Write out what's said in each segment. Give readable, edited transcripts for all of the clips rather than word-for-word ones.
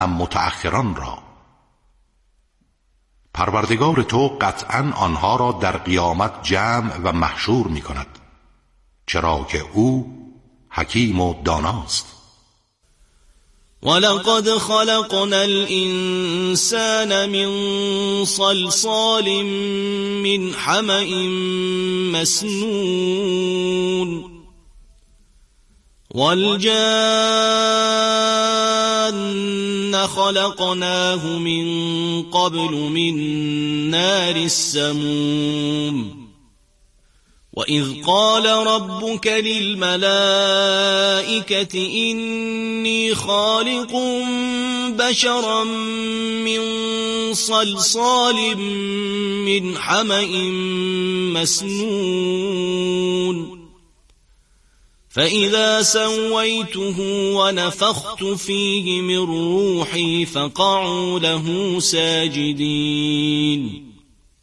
متأخران را. پروردگار تو قطعاً آنها را در قیامت جمع و محشور می کند، چرا که او حکیم و داناست. ولقد خلقنا الإنسان من صلصال من حمأ مسنون والجان خلقناه من قبل من نار السموم وَإِذْ قَالَ رَبُّكَ لِلْمَلَائِكَةِ إِنِّي خَالِقٌ بَشَرًا مِّن صَلْصَالٍ مِّنْ حَمَإٍ مَّسْنُونٍ فَإِذَا سَوَّيْتُهُ وَنَفَخْتُ فِيهِ مِن رُّوحِي فَقَعُوا لَهُ سَاجِدِينَ.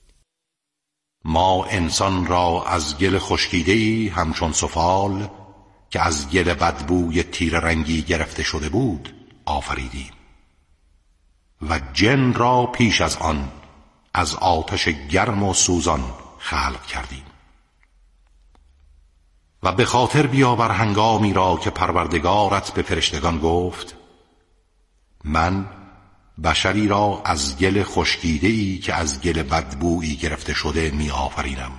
ما انسان را از گل خشکیده‌ای همچون سفال که از گل بدبوی تیره رنگی گرفته شده بود آفریدیم و جن را پیش از آن از آتش گرم و سوزان خلق کردیم. و به خاطر بیاور هنگامی را که پروردگارت به فرشتگان گفت من بشری را از گل خشکیده‌ای که از گل بدبویی گرفته شده می آفرینم.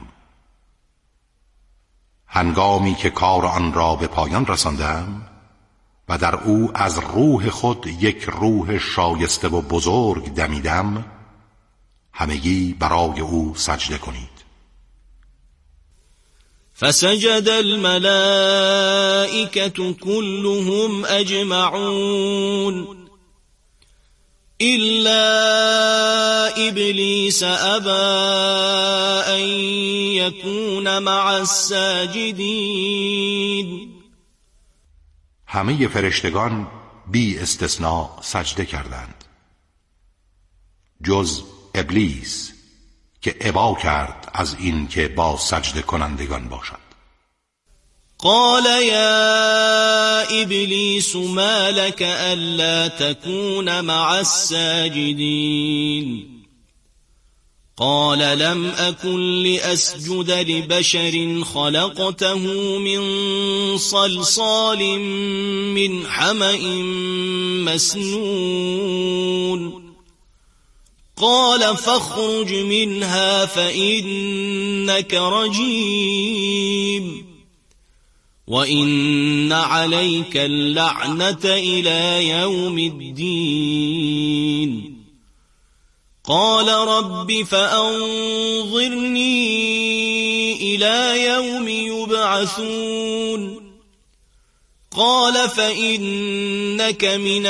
هنگامی که کار آن را به پایان رساندم و در او از روح خود یک روح شایسته و بزرگ دمیدم، همگی برای او سجده کنید. فسجد الملائكة كلهم أجمعون إلا إبليس أبى أن يكون مع الساجدين. همه فرشتگان بی استثناء سجده کردند جز ابلیس که ابا کرد از این که با سجده کنندگان باشد. قال يا إبليس ما لك ألا تكون مع الساجدين قال لم أكن لأسجد لبشر خلقته من صلصال من حمأ مسنون قال فاخرج منها فإنك رجيم وَإِنَّ عَلَيْكَ اللَّعْنَةَ إِلَى يَوْمِ الدِّينِ قال رب فأنظرني إلى يوم يبعثون قال فإنك من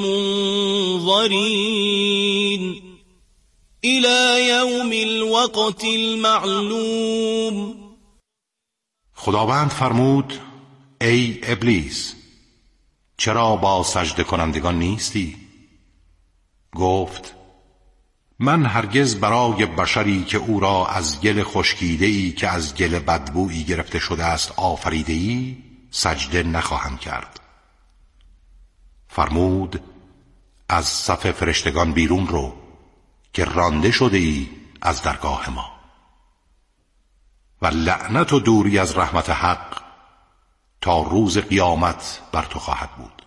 المنظرين إلى يوم الوقت المعلوم. خداوند فرمود ای ابلیس چرا با سجده کنندگان نیستی؟ گفت من هرگز برای بشری که او را از گل خشکیده‌ای که از گل بدبویی گرفته شده است آفریده‌ای سجده نخواهم کرد. فرمود از صف فرشتگان بیرون رو که رانده شده ای از درگاه ما و لعنت و دوری از رحمت حق تا روز قیامت بر تو خواهد بود.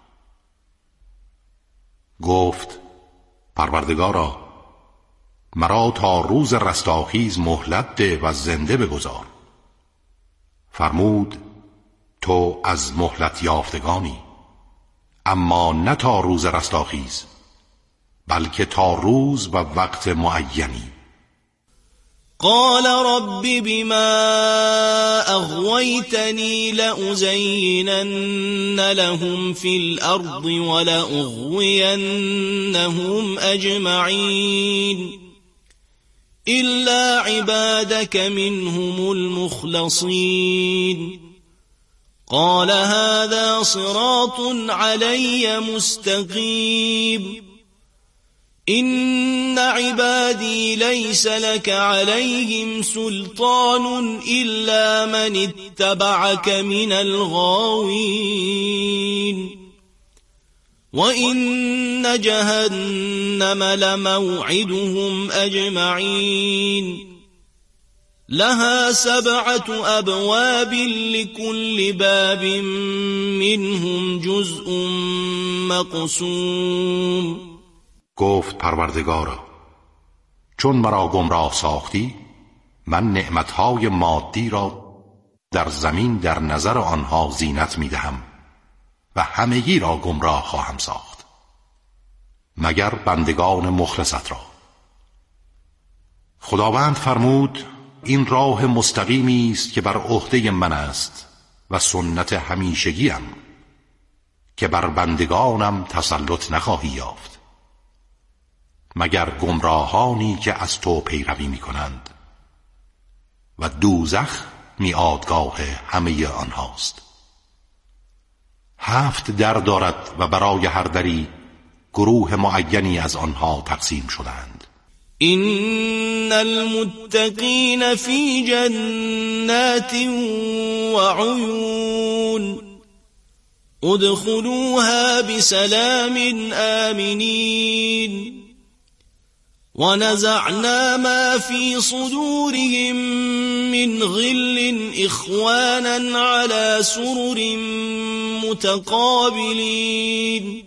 گفت پروردگارا مرا تا روز رستاخیز مهلت ده و زنده بگذار. فرمود تو از مهلت یافتگانی، اما نه تا روز رستاخیز بلکه تا روز و وقت معینی. قال رب بما أغويتني لأزينن لهم في الأرض ولأغوينهم أجمعين إلا عبادك منهم المخلصين قال هذا صراط علي مستقيم إن عبادي ليس لك عليهم سلطان إلا من اتبعك من الغاوين وَإِنَّ جَهَنَّمَ لَمَوْعِدُهُمْ أَجْمَعِينَ لها 7 أبواب لكل باب منهم جزء مقسوم. گفت پروردگارا چون مرا گمراه ساختی من نعمتهای مادی را در زمین در نظر آنها زینت می دهم و همگی را گمراه خواهم ساخت مگر بندگان مخلصت را. خداوند فرمود این راه مستقیمی است که بر عهده من است و سنت همیشگیم که بر بندگانم تسلط نخواهی یافت مگر گمراهانی که از تو پیروی می کنند و دوزخ میادگاه همه آنهاست. 7 در دارد و برای هر دری گروه معینی از آنها تقسیم شدند. إن المتقين في جنات وعيون ادخلوها بسلام آمنين ونزعنا ما في صدورهم من غل إخوانا على سرر متقابلين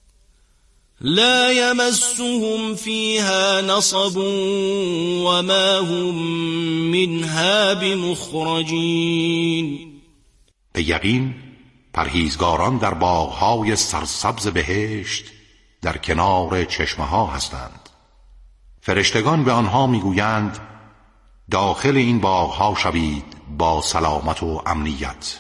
لا يمسهم فيها نصب وما هم منها بمخرجين. به یقین پرهیزگاران در باغهای سرسبز بهشت در کنار چشمه‌ها هستند. فرشتگان به آنها میگویند داخل این باغها شوید با سلامت و امنیت.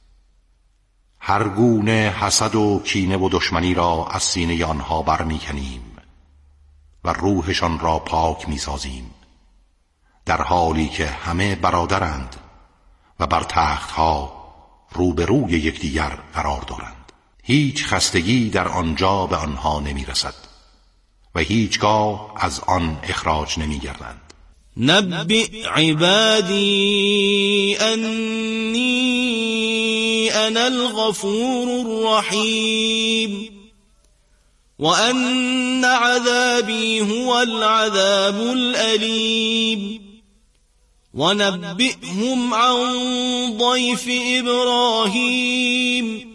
هر گونه حسد و کینه و دشمنی را از سینه آنها برمی‌کنیم و روحشان را پاک می‌سازیم در حالی که همه برادرند و بر تختها روبروی یکدیگر قرار دارند. هیچ خستگی در آنجا به آنها نمی‌رسد و هیچگاه از آن اخراج نمی‌گردند. نبئ عبادی انی أنا الغفور الرحيم وأن عذابي هو العذاب الأليم ونبئهم عن ضيف إبراهيم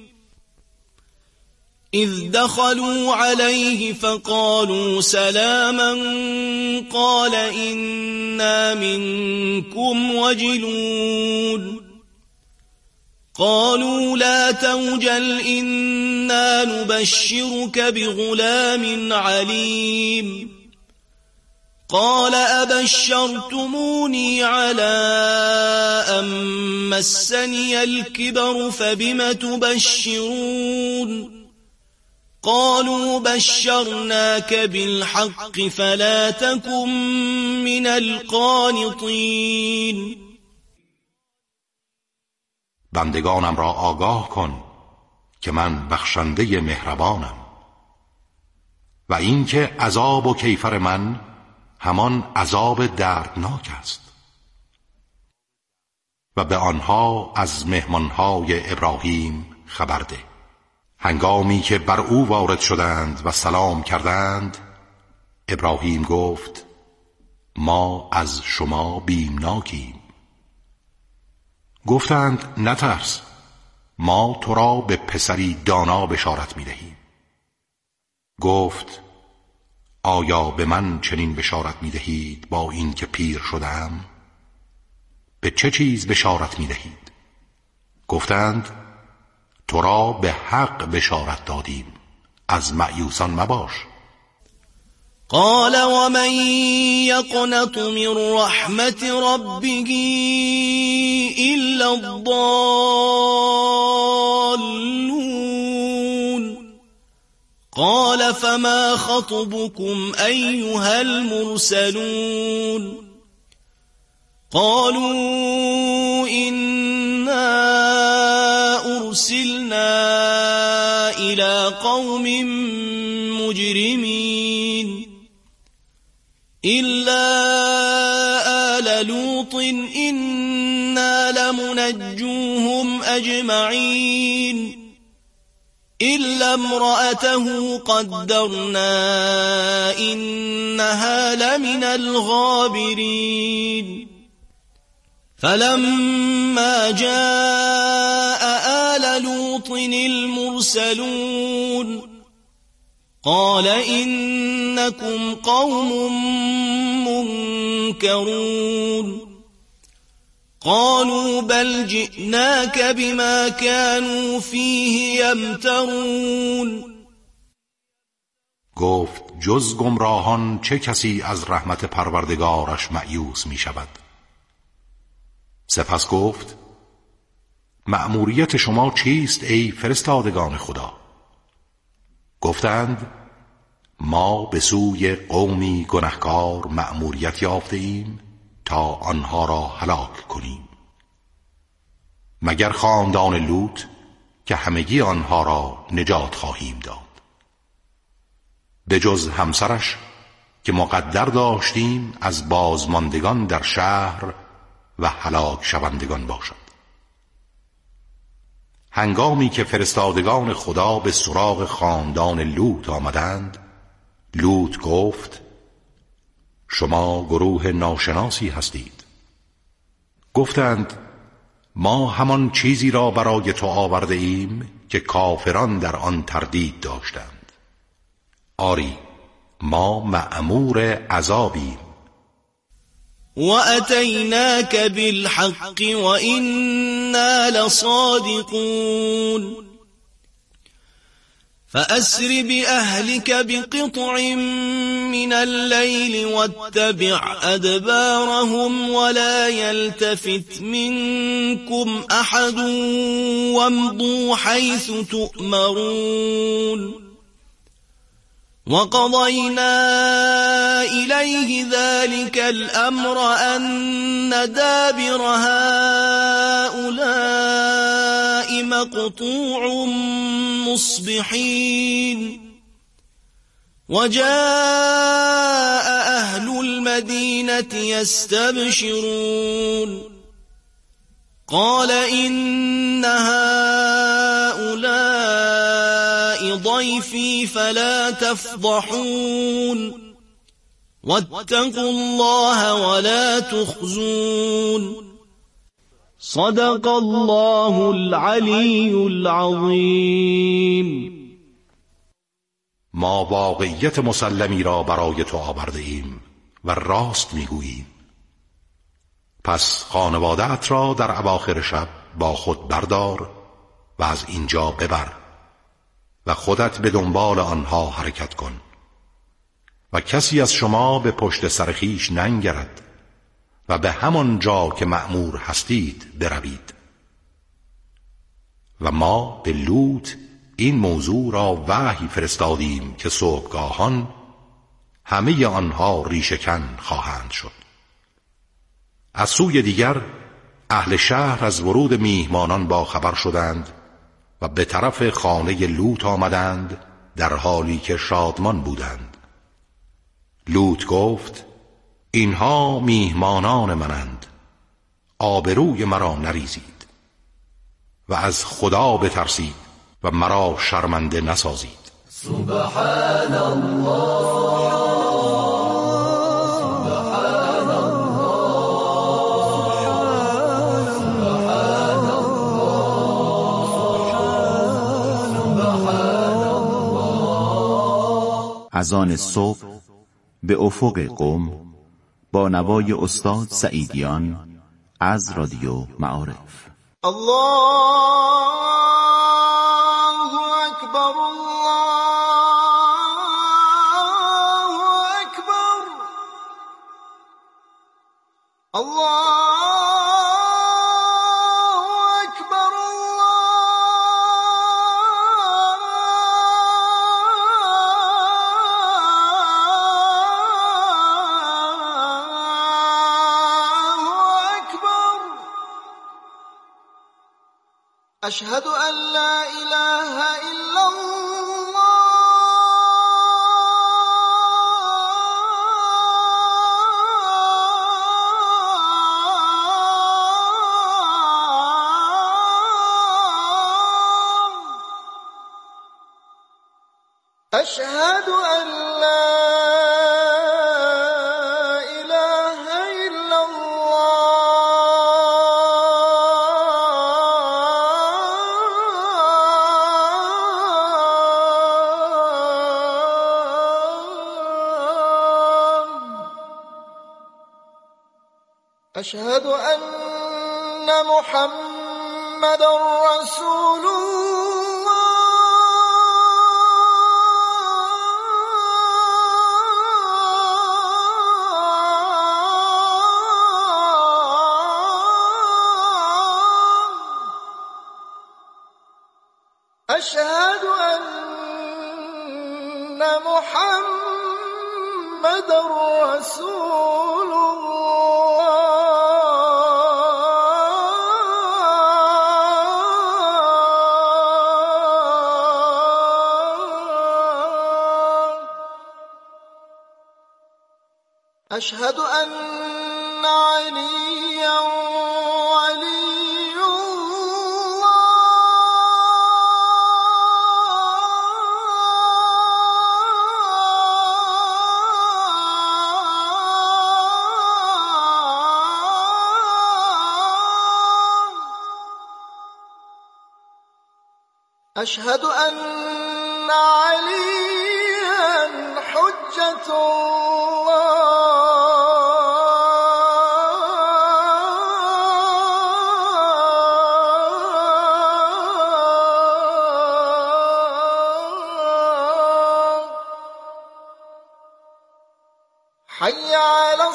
إذ دخلوا عليه فقالوا سلاما قال إنا منكم وجلون قالوا لا توجل إنا نبشرك بغلام عليم قال أبشرتموني على أن مسني الكبر فبم تبشرون قالوا بشرناك بالحق فلا تكن من القانطين. بندگانم را آگاه کن که من بخشنده مهربانم و اینکه عذاب و کیفر من همان عذاب دردناک است و به آنها از مهمانهای ابراهیم خبر ده. هنگامی که بر او وارد شدند و سلام کردند ابراهیم گفت ما از شما بیمناکیم. گفتند نترس ما تو را به پسری دانا بشارت می دهیم. گفت آیا به من چنین بشارت می دهید با این که پیر شدم؟ به چه چیز بشارت می دهید؟ گفتند تو را به حق بشارت دادیم از مأیوسان مباش. قال ومن يقنط من رحمة ربه إلا الضالون قال فما خطبكم أيها المرسلون قالوا إنا أرسلنا إلى قوم مجرمين إلا آل لوط إنا لمنجوهم أجمعين إلا امرأته قدرنا إنها لمن الغابرين فلما جاء آل لوط المرسلون قال إنكم قوم منكرون قالوا بل جئناك بما كانوا فيه يمترون. گفت جز گمراهان چه کسی از رحمت پروردگارش مأیوس می شود؟ سپس گفت مأموریت شما چیست ای فرستادگان خدا؟ گفتند ما به سوی قومی گنهکار مأموریت یافته ایم تا آنها را هلاک کنیم، مگر خاندان لوط که همگی آنها را نجات خواهیم داد، به جز همسرش که مقدر داشتیم از بازماندگان در شهر و هلاک شوندگان باشد. هنگامی که فرستادگان خدا به سراغ خاندان لوط آمدند، لوط گفت شما گروه ناشناسی هستید. گفتند ما همان چیزی را برای تو آورده ایم که کافران در آن تردید داشتند. آری ما مأمور عذابیم. وَأَتَيْنَاكَ بِالْحَقِّ وَإِنَّا لَصَادِقُونَ فَأَسْرِ بِأَهْلِكَ بِقِطْعٍ مِّنَ اللَّيْلِ وَاتَّبِعْ أَدْبَارَهُمْ وَلَا يَلْتَفِتْ مِنكُمْ أَحَدٌ وَامْضُوا حَيْثُ تُؤْمَرُونَ وَقَضَيْنَا إِلَيْهِ ذَلِكَ الْأَمْرَ أَنَّ دَابِرَ هَؤُلَاءِ مَقْطُوعٌ مُصْبِحِينَ وَجَاءَ أَهْلُ الْمَدِينَةِ يَسْتَبْشِرُونَ قَالَ إِنَّ هَؤُلَاءِ ضَيْفِي فَلَا تَفْضَحُونِ وَاتَّقُوا اللَّهَ وَلَا تُخْزُونِ. صدق الله العلی العظیم. ما واقعیت مسلمی را برای تو آورده ایم و راست میگوییم. پس خانواده‌ات را در اواخر شب با خود بردار و از اینجا ببر و خودت به دنبال آنها حرکت کن و کسی از شما به پشت سر خویش ننگرد و به همان جا که مأمور هستید بروید. و ما به لوط این موضوع را وحی فرستادیم که صبحگاهان همه آنها ریشه‌کن خواهند شد. از سوی دیگر اهل شهر از ورود میهمانان با خبر شدند و به طرف خانه لوط آمدند در حالی که شادمان بودند. لوط گفت اینها میهمانان منند، آبروی مرا نریزید و از خدا بترسید و مرا شرمنده نسازید. سبحان الله سبحان الله سبحان الله. اذان صبح به افق قم با نوای استاد سعیدیان از رادیو معارف. الله اکبر الله اکبر الله أشهد أن لا إله إلا الله أشهد أن لا إله إلا الله. أشهد أن محمد رسول أشهد أن محمد رسول الله. أشهد أن عليا ولي أشهد أن عليا حجة الله. حي على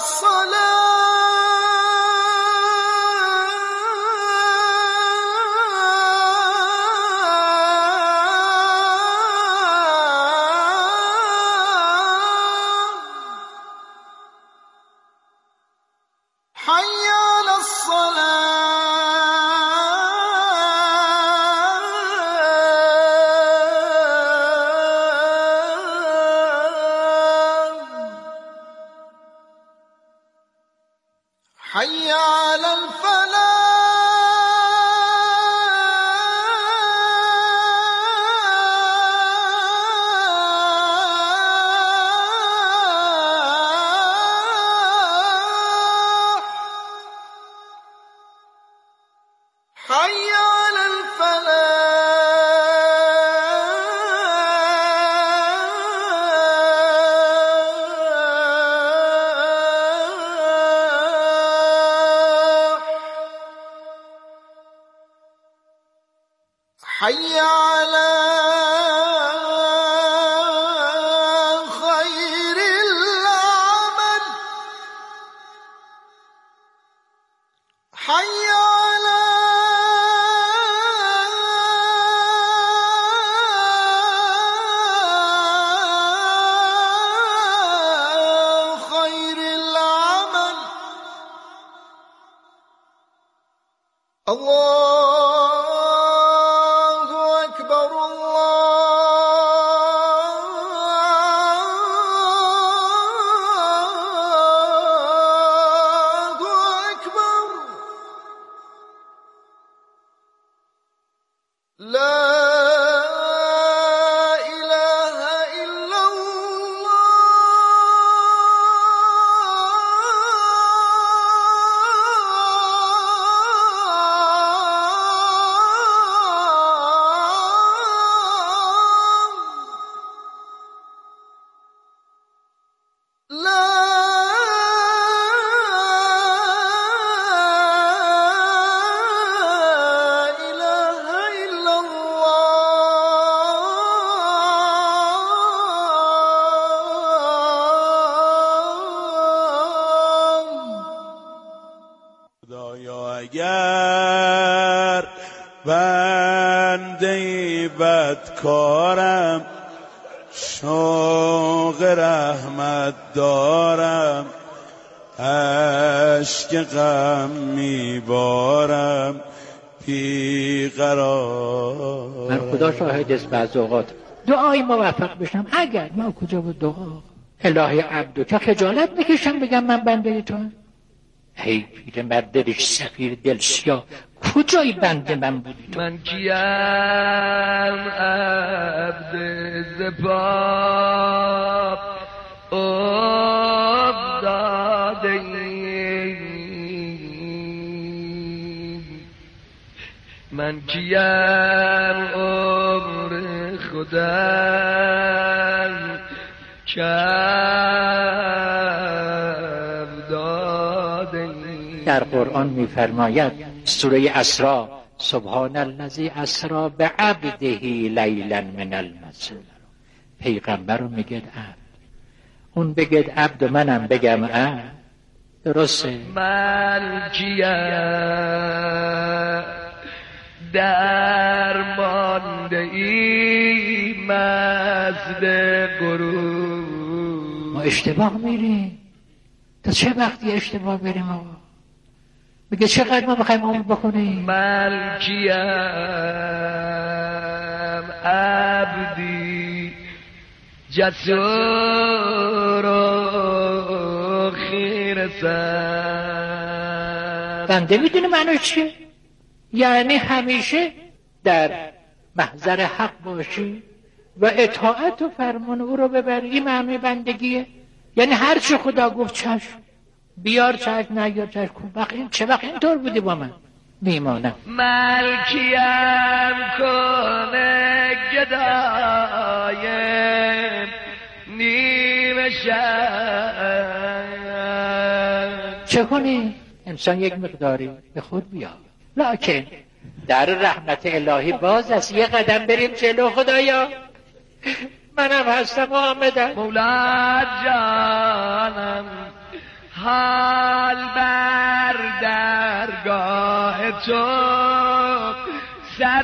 حي على حي على الفلاح. حي على الفلاح. حي على خير العمل. حي على خير العمل. الله أكبر الله أكبر. لا إله إلا الله. لا إله إلا الله. خدایا اگر بنده بدکارم شوق رحمت دارم اشک غم میبارم بیقرار. من خدا شاهد است بعض اوقات دعای موفق بشم اگر ما کجا بود دعا الهی عبدو که خجالت میکشم بگم من بنده تو هی پیر مرد ریش سفیر دل سیاه، کجای بنده من بودی تو؟ من کیم عبد زباب افتاده من کیم عمر خودم کم داده. در قرآن می‌فرماید سوره اسراء سبحان الذی اسری بعبده لیلا من المسجد. پیغمبر رو میگه عبد، اون بگه عبد و منم بگم عبد، درسته؟ من کیم درمانده ای مزد غرور. ما اشتباه میریم. تا چه وقتی اشتباه بریم آقا؟ میگه چقدر ما بخوایم عمر بکنیم؟ من کیم عبدی جسور و خیر سر. بنده میدونه معنی چیه؟ یعنی همیشه در محضر حق باشی و اطاعت و فرمان او رو ببری. این معنی بندگیه. یعنی هر چه خدا گفت چشم، بیار چشم، نیار چشم. چه وقت اینطور بودی با من؟ میمانم. ملکیم کنه گدایم نیمه شب. چه کنی؟ انسان یک مقداری به خود بیاد، لکن در رحمت الهی باز است. یه قدم بریم جلو. خدایا منم هستم و آمدم. مولا جانم حال بر درگاه تو سر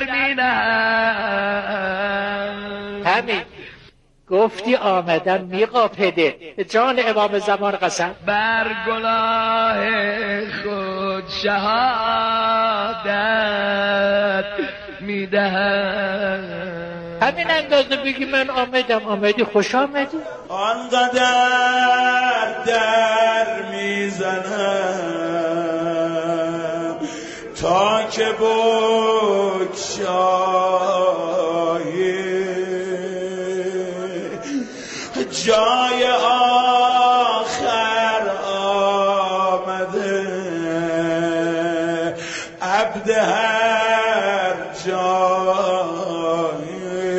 مینم. همین گفتی آمدم میقاپده، به جان امام زمان قسم. بر گناه خود شهادت میدهم. همین اندازه بگی من آمدم. آمدی، خوش آمدی. آنقدر در میزنم تا که بگشایی جای آخر آمده عبد هر جایی.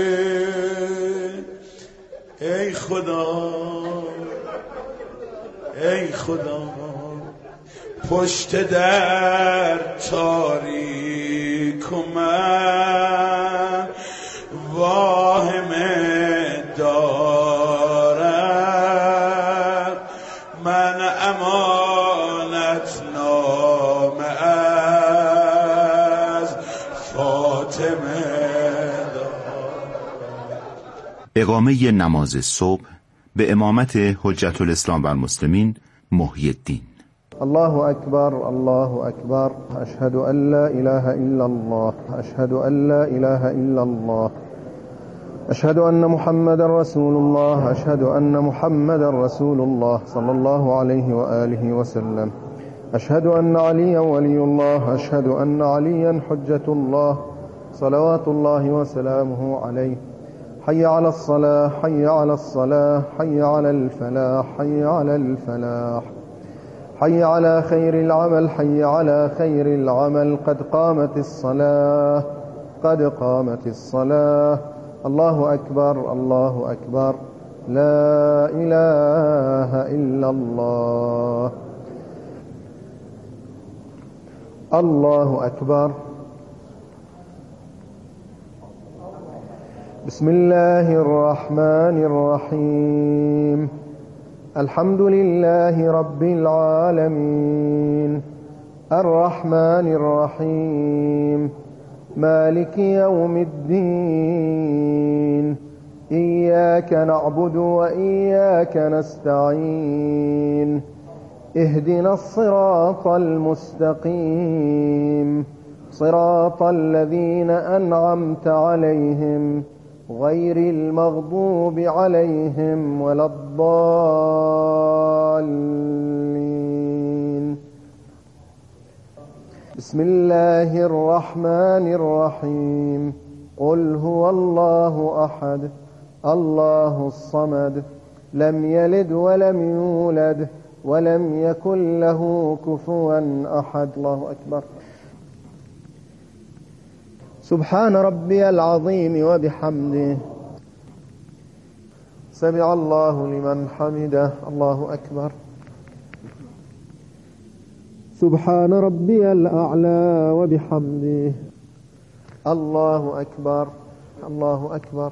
ای خدا ای خدا پشت در تاریک و من واهمه دارم. من امانت نامه از فاطمه دارم. اقامه نماز صبح به امامت حجت الاسلام و المسلمین محی الدین. الله أكبر الله أكبر أشهد أن لا إله إلا الله أشهد أن لا إله إلا الله أشهد أن محمد رسول الله أشهد أن محمد رسول الله صلى الله عليه وآله وسلم أشهد أن عليا ولي الله أشهد أن عليا حجة الله صلوات الله وسلامه عليه. حي على الصلاة حي على الصلاة حي على الفلاح حي على الفلاح حي على خير العمل حي على خير العمل قد قامت الصلاة قد قامت الصلاة. الله أكبر الله أكبر لا إله إلا الله. الله أكبر. بسم الله الرحمن الرحيم. الحمد لله رب العالمين الرحمن الرحيم مالك يوم الدين إياك نعبد وإياك نستعين اهدنا الصراط المستقيم صراط الذين أنعمت عليهم غير المغضوب عليهم ولا الضالين بسم الله الرحمن الرحيم قل هو الله أحد الله الصمد لم يلد ولم يولد ولم يكن له كفوا أحد. الله أكبر. سبحان ربي العظيم وبحمده سمع الله لمن حمده. الله أكبر. سبحان ربي الأعلى وبحمده. الله أكبر. الله أكبر.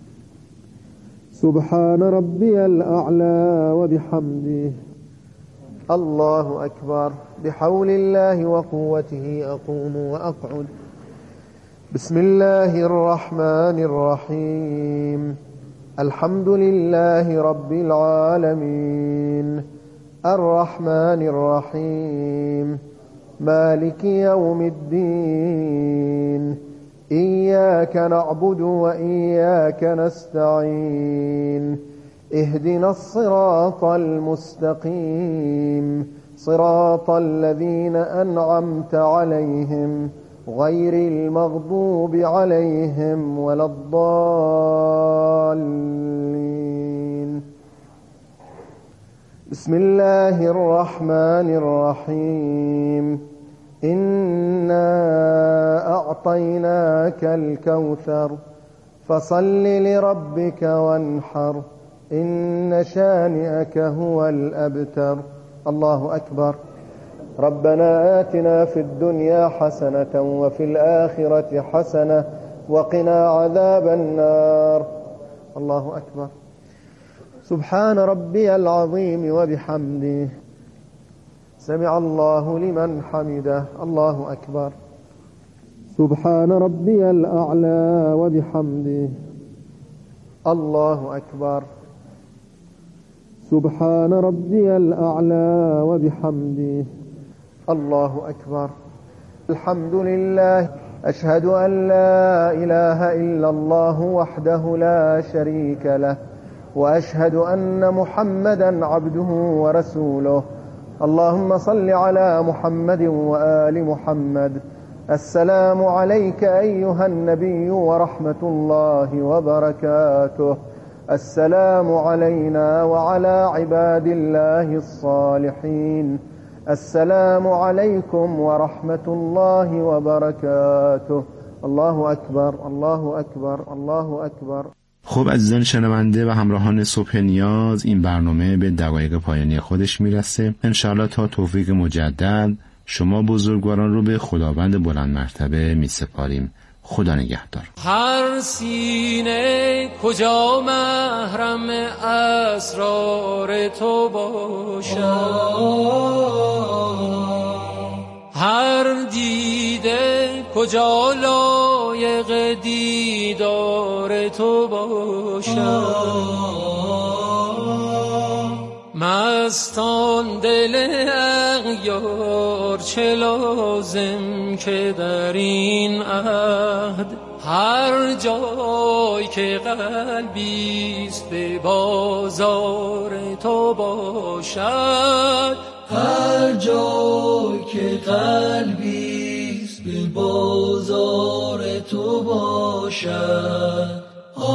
سبحان ربي الأعلى وبحمده. الله أكبر. بحول الله وقوته أقوم وأقعد. بسم الله الرحمن الرحيم الحمد لله رب العالمين الرحمن الرحيم مالك يوم الدين إياك نعبد وإياك نستعين اهدنا الصراط المستقيم صراط الذين أنعمت عليهم غير المغضوب عليهم ولا الضالين. بسم الله الرحمن الرحيم إنا أعطيناك الكوثر فصل لربك وانحر إن شانئك هو الأبتر. الله أكبر. ربنا آتنا في الدنيا حسنة وفي الآخرة حسنة وقنا عذاب النار. الله أكبر. سبحان ربي العظيم وبحمده سمع الله لمن حمده. الله أكبر. سبحان ربي الأعلى وبحمده. الله أكبر. سبحان ربي الأعلى وبحمده. الله أكبر. الحمد لله. أشهد أن لا إله إلا الله وحده لا شريك له وأشهد أن محمدا عبده ورسوله. اللهم صل على محمد وآل محمد. السلام عليك أيها النبي ورحمة الله وبركاته. السلام علينا وعلى عباد الله الصالحين. السلام عليكم ورحمة الله وبركاته. الله أكبر. الله أكبر. الله أكبر. خب عزیزان شنونده و همراهان صبح نیاز، این برنامه به دقایق پایانی خودش میرسه. انشاءالله تا توفیق مجدد شما بزرگواران رو به خداوند بلند مرتبه میسپاریم. خدا نگهدار. هر سینه کجا محرم اسرار تو باشد، هر دیده کجا لایق دیدار تو باشد. مستان دل اغیار چه لازم که در این عهد، هر جای که قلبیست به بازار تو باشد، هر جای که قلبیست به بازار تو باشد.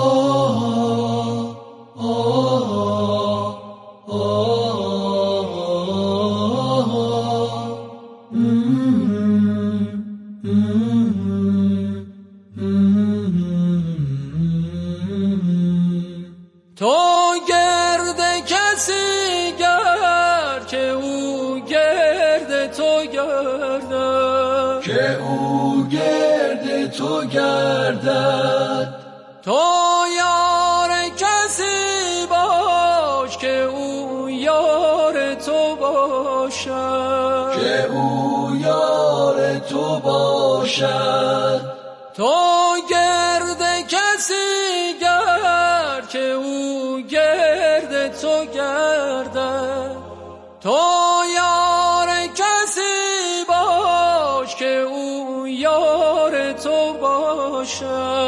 تو گرد کسی گرد که او گرد تو گردد، که او گرد تو گردد. تو یار کسی باش که او یار تو باشد، که او یار تو باشد. تو گرد کسی گرد که او گرد تو گردد، تو یار کسی باش که او یار تو باشد.